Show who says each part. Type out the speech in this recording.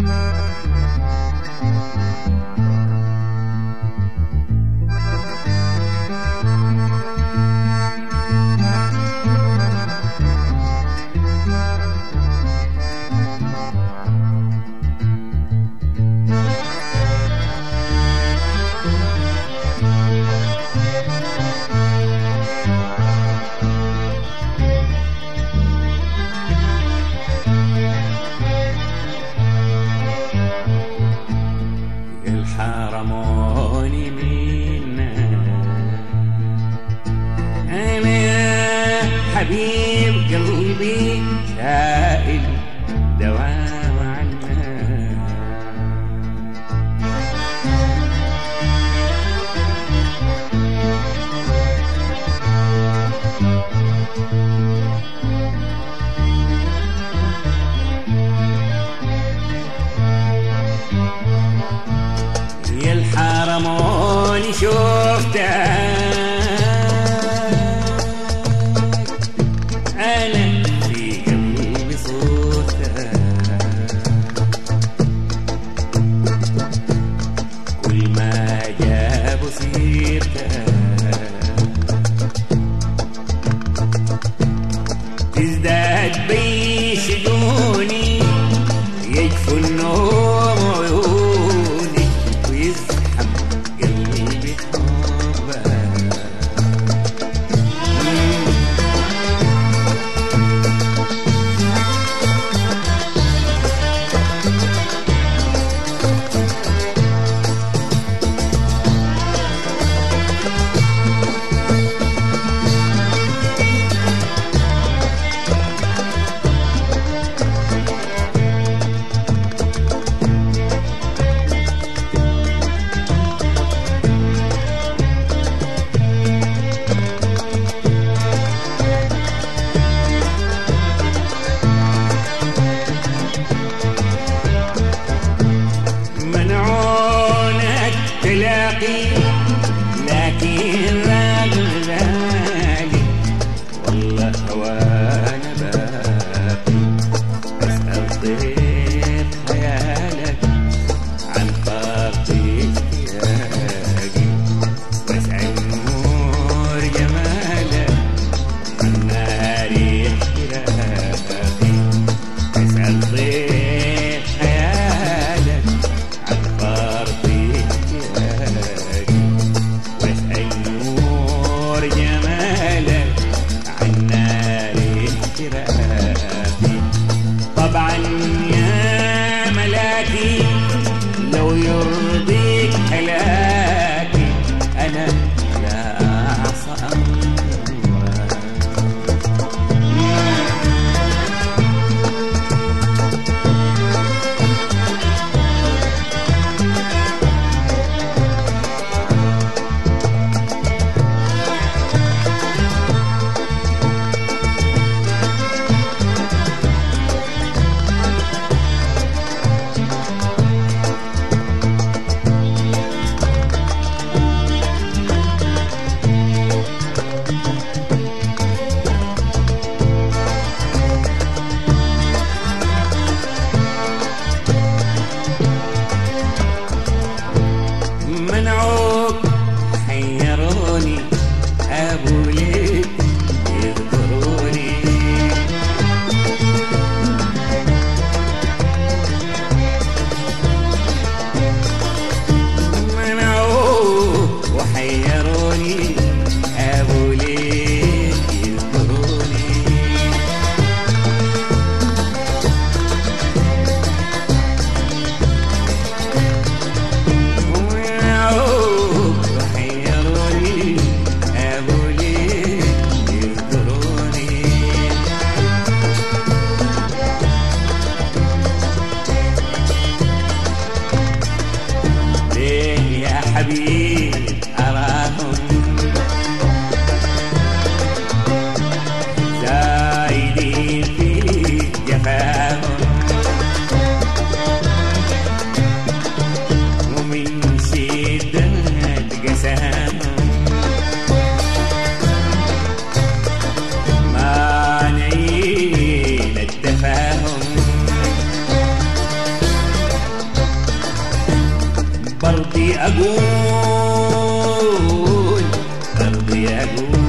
Speaker 1: حرموني منا أنا حبيب قلبي سائل دوام عنا. يا الحرموني شفتك أنا في قلبي صورتك، كل ما جابوا سيرتك تزداد بي شجوني، يجفو النوم عيوني ويزحم قلبي حبك. لكن رغم ذلك والله وانا باقي اسأل طيب خيالك عن خاطري اشتياقي، واسأل نور جمالك عن نار احتراقي، اسأل طيب خيالك عن خاطري جمالك عن نار احتراقي. طبعا يا ملاكي لو يرضيك هلاكي أنا لا أعصى أمرك. منعوك حيروني أبو ليك يذكروني، منعوك وحيروني أبو ليك يذكروني، أقول برضي أقول